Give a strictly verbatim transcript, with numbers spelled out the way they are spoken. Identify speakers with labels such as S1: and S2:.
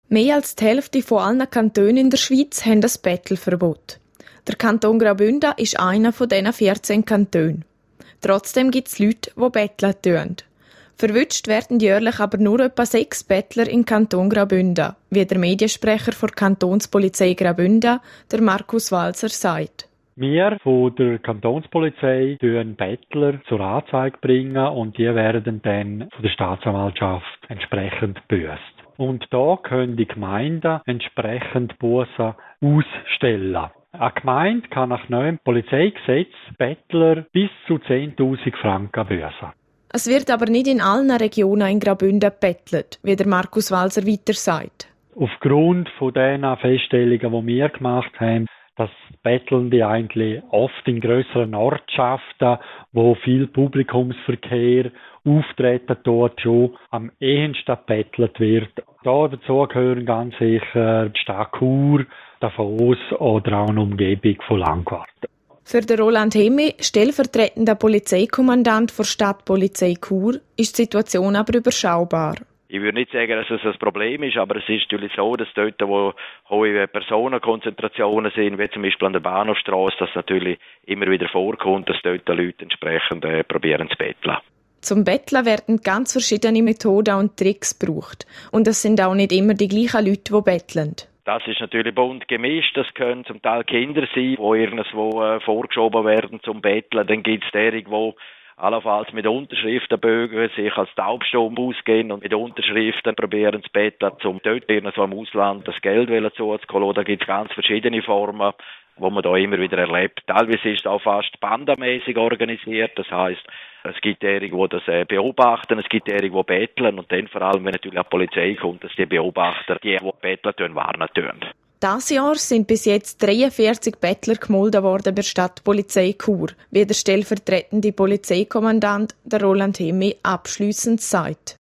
S1: Mehr als die Hälfte von allen Kantonen in der Schweiz haben ein Bettelverbot. Der Kanton Graubünden ist einer von diesen vierzehn Kantonen. Trotzdem gibt es Leute, die betteln tun. Verwünscht werden jährlich aber nur etwa sechs Bettler im Kanton Graubünden, wie der Mediensprecher der Kantonspolizei Graubünden, der Markus Walser, sagt.
S2: Wir von der Kantonspolizei bringen Bettler zur Anzeige bringen und die werden dann von der Staatsanwaltschaft entsprechend gebüßt. Und da können die Gemeinden entsprechend Bussen ausstellen. Eine Gemeinde kann nach neuem Polizeigesetz Bettler bis zu zehntausend Franken büßen.
S1: Es wird aber nicht in allen Regionen in Graubünden bettelt, wie der Markus Walser weiter sagt.
S2: Aufgrund von den Feststellungen, die wir gemacht haben, dass Bettelnde eigentlich oft in grösseren Ortschaften, wo viel Publikumsverkehr auftreten, dort schon am ehesten bettelt wird. Da dazu gehören ganz sicher die Stadt Chur, Davos oder auch eine Umgebung von Langquart.
S1: Für den Roland Hemi, stellvertretender Polizeikommandant der Stadtpolizei Chur, ist die Situation aber überschaubar.
S3: Ich würde nicht sagen, dass es ein Problem ist, aber es ist natürlich so, dass dort, wo hohe Personenkonzentrationen sind, wie zum Beispiel an der Bahnhofstrasse, dass natürlich immer wieder vorkommt, dass dort die Leute entsprechend äh, probieren zu betteln.
S1: Zum Betteln werden ganz verschiedene Methoden und Tricks gebraucht. Und es sind auch nicht immer die gleichen Leute, die betteln.
S3: Das ist natürlich bunt gemischt. Das können zum Teil Kinder sein, die irgendwo äh, vorgeschoben werden zum Betteln. Dann gibt es derige, die allenfalls mit Unterschriftenbögen sich als taubstumm ausgehen und mit Unterschriften probieren zu betteln, um dort irgendwo im Ausland das Geld zuzuholen. Da gibt es ganz verschiedene Formen, die man da immer wieder erlebt. Teilweise ist es auch fast bandenmäßig organisiert. Das heisst, es gibt derige, die das beobachten, es gibt derige, die betteln und dann vor allem, wenn natürlich auch die Polizei kommt, dass die Beobachter, die, die betteln, warnen tun.
S1: Dieses Jahr sind bis jetzt dreiundvierzig Bettler gemolden worden bei der Stadtpolizei Chur, wie der stellvertretende Polizeikommandant, der Roland Hemi, abschliessend sagt.